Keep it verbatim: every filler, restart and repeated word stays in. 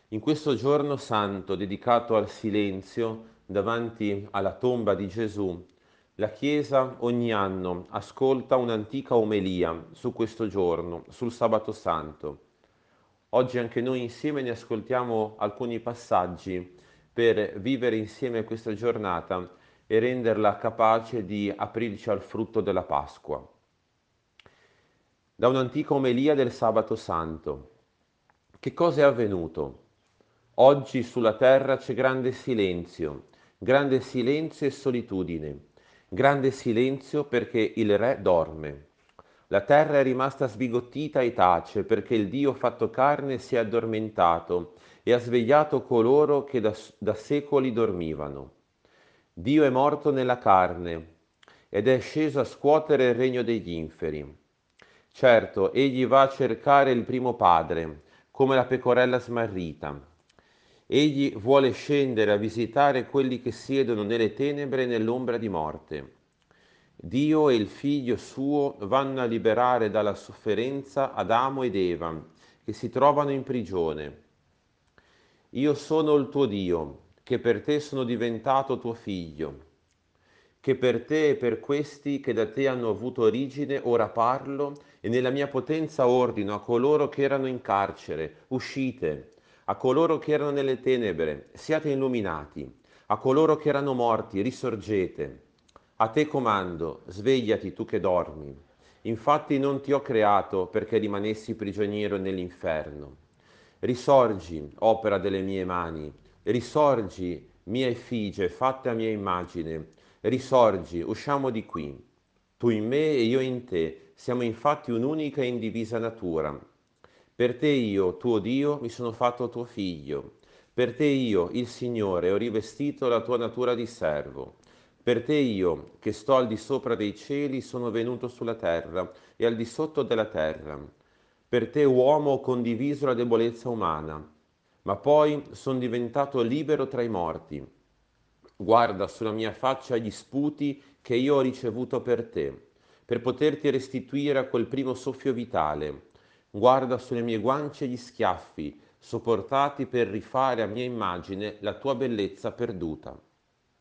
In questo giorno santo dedicato al silenzio davanti alla tomba di Gesù, la Chiesa ogni anno ascolta un'antica omelia su questo giorno, sul Sabato Santo. Oggi anche noi insieme ne ascoltiamo alcuni passaggi per vivere insieme questa giornata e renderla capace di aprirci al frutto della Pasqua. Da un'antica omelia del Sabato Santo. Che cosa è avvenuto? Oggi sulla terra c'è grande silenzio, grande silenzio e solitudine, grande silenzio perché il Re dorme. La terra è rimasta sbigottita e tace perché il Dio fatto carne si è addormentato e ha svegliato coloro che da, da secoli dormivano. Dio è morto nella carne ed è sceso a scuotere il regno degli inferi. Certo, egli va a cercare il primo padre, come la pecorella smarrita. Egli vuole scendere a visitare quelli che siedono nelle tenebre e nell'ombra di morte. Dio e il Figlio suo vanno a liberare dalla sofferenza Adamo ed Eva, che si trovano in prigione. Io sono il tuo Dio, che per te sono diventato tuo figlio, che per te e per questi che da te hanno avuto origine ora parlo e nella mia potenza ordino a coloro che erano in carcere, uscite, a coloro che erano nelle tenebre, siate illuminati, a coloro che erano morti, risorgete. A te comando, svegliati tu che dormi. Infatti non ti ho creato perché rimanessi prigioniero nell'inferno. Risorgi, opera delle mie mani, risorgi, mia effigie, fatta a mia immagine, risorgi, usciamo di qui. Tu in me e io in te, siamo infatti un'unica e indivisa natura. Per te io, tuo Dio, mi sono fatto tuo figlio. Per te io, il Signore, ho rivestito la tua natura di servo. Per te io, che sto al di sopra dei cieli, sono venuto sulla terra e al di sotto della terra. Per te, uomo, ho condiviso la debolezza umana, ma poi sono diventato libero tra i morti. Guarda sulla mia faccia gli sputi che io ho ricevuto per te, per poterti restituire a quel primo soffio vitale. Guarda sulle mie guance gli schiaffi, sopportati per rifare a mia immagine la tua bellezza perduta.